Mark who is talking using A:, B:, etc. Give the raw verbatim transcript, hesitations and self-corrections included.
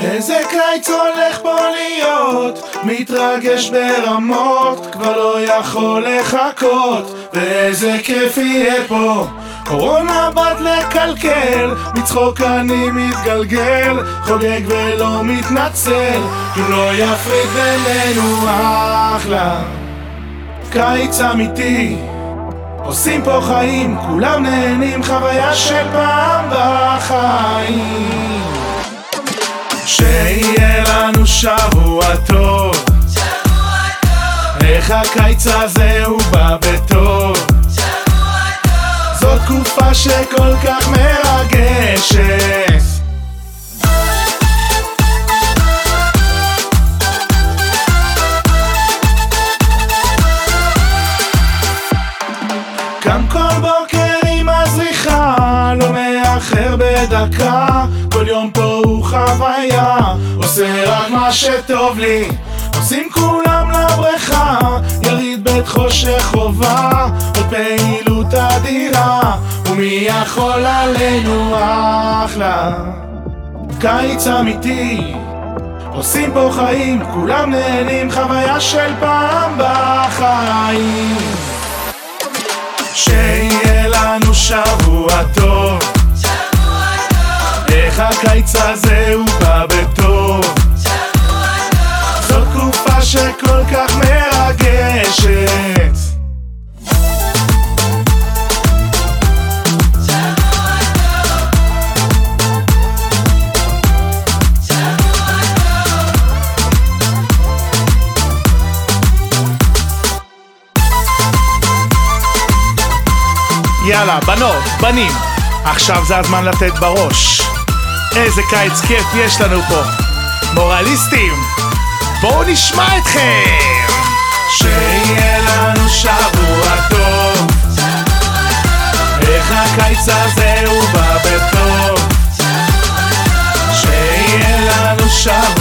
A: איזה קיץ הולך פה להיות, מתרגש ברמות, כבר לא יכול לחכות, ואיזה כיף יהיה פה. קורונה בת לקלקל, מצחוק אני מתגלגל, חוגג ולא מתנצל, כלום לא יפריד בינינו. אחלה קיץ אמיתי, עושים פה חיים, כולם נהנים, חוויה של פעם בחיים. שיהיה לנו שבוע טוב, שבוע טוב, איך הקיץ הזה הוא בא בטוב, שבוע טוב, זאת תקופה שכל כך מרגשת. קם כל בוקר עם הזריחה, לא מאחר בדקה, כל יום פה הוא חוויה, עושה רק מה שטוב לי, עושים כולם לבריכה, יריד בית חושך חובה, עוד פעילות אדירה, ומי יכול עלינו. אחלה קיץ אמיתי, עושים פה חיים, כולם נהנים, חוויה של פעם בחיים. שיהיה לנו שבוע טוב, שבוע טוב, איך הקיץ הזה הוא בא בטוב, שבוע טוב, זאת תקופה שכל כך מרגשת.
B: יאללה, בנות, בנים, עכשיו זה הזמן לתת בראש. איזה קיץ כיף יש לנו פה. מורליסטים, בואו נשמע אתכם.
A: שיהיה לנו שבוע טוב, שבוע טוב, איך הקיץ הזה הוא בא בטוב, שבוע טוב, שיהיה לנו שבוע